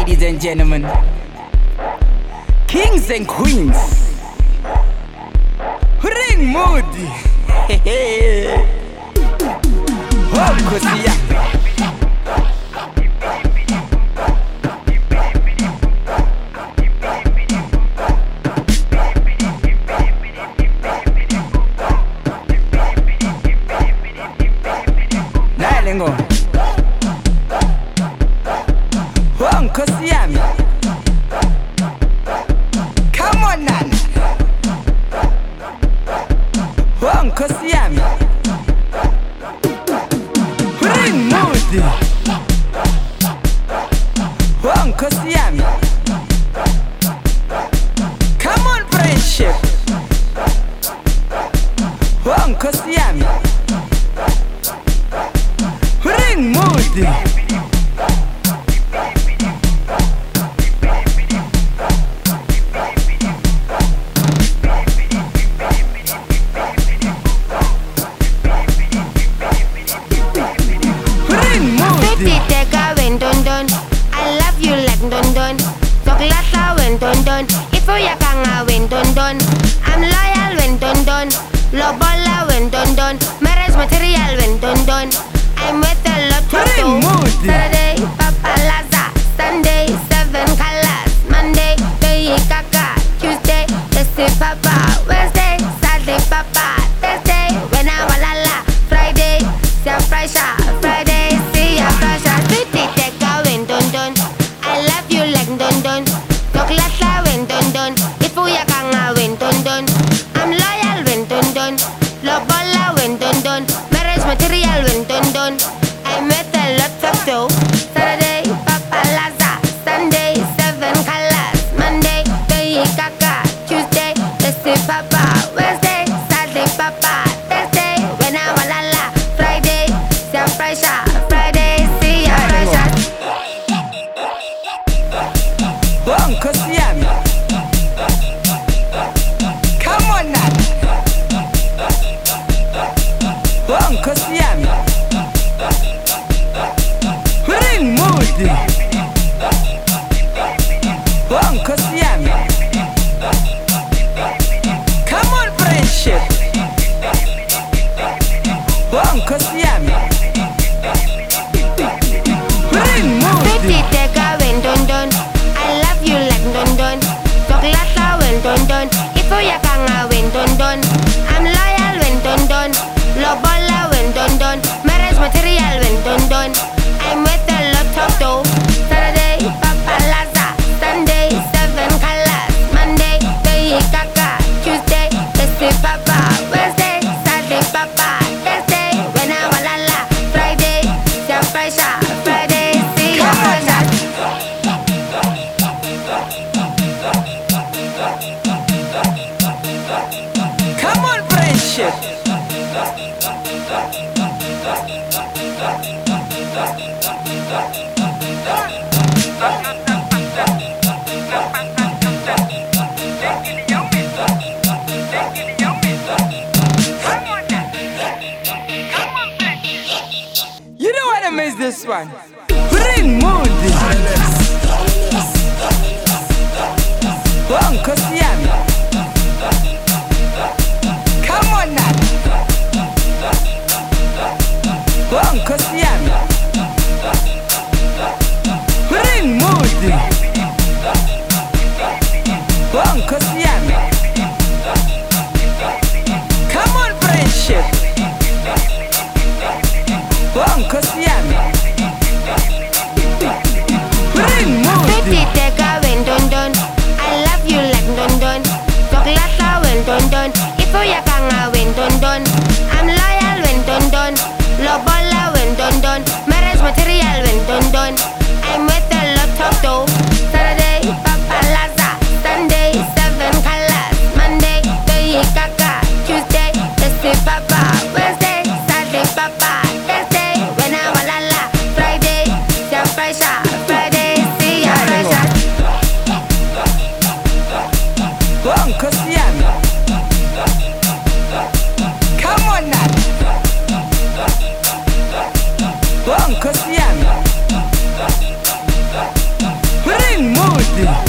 ladies and gentlemen, kings and queens, ring moody. Oh, Kosia. Nalengo. Oh, Kosia. Come on, Nan. Oh, Kosia. Ring moody. Oh, Kosia. Come on, friendship. Oh, Kosia. Ring moody. I'm loyal when done done. Lobola when done done. Marriage material when done done. I'm with a lot of dough. Saturday, Papa Laza. Sunday, 7 colors. Monday, Bayi Kaka. Tuesday, Tessie Papa. Wednesday, Saturday Papa. Thursday, when I walala. Friday, Sia Fresha. Friday, Sia Fresha. Sweetie, take a when done done. I love you like done done. Chocolate when done done. I'm loyal when done done. Lobola when done done. Marriage material when done done. I met a lot of dough. Saturday, Papa Laza. Sunday, 7 colors. Monday, Bayi Kaka. Tuesday, Tessie Papa. Wednesday, Saturday Papa. Thursday, when I walala. Friday, Sia Fresha. Friday, Sia Fresha. Oh, Kosia. Kosia. Ring moody. Oh, Kosia. Come on, friendship. Oh, Kosia. Ring moody. Pretty take a when done done. I love you like done done. Chocolate when done done. If you can when done done. I'm loyal when done done. Lobola when done done. Marriage material when done done. I'm with a lot of dough. Saturday, Papa Laza. Sunday, 7 colors. Monday, Bayi Kaka. Tuesday, Tessie Papa. Wednesday, Saturday Papa. Thursday, when I walala. Friday, Sia Fresha. Friday, Sia Fresha. Come on, friendship. You don't wanna miss this one. Ring moody. Oh, Kosia. Come on now. Oh, Kosia. Ring moody. Oh, Kosia. Come on, friendship. Oh, Kosia. Ring moody. Pretty take a when done done. I love you like done done. Chocolate when done done. If you can when done done. I'm loyal when done done. Lobola when done done. Marriage material when done done. I'm with a lot of dough. Saturday, Papa Laza. Sunday, 7 colors. Monday, Bayi Kaka. Tuesday, Tessie Papa. Wednesday, Saturday Papa. Thursday, when I walala. Friday, Sia Fresha. Friday, Sia Fresha. Oh, Kosia. Come on now. Oh, Kosia. Easy.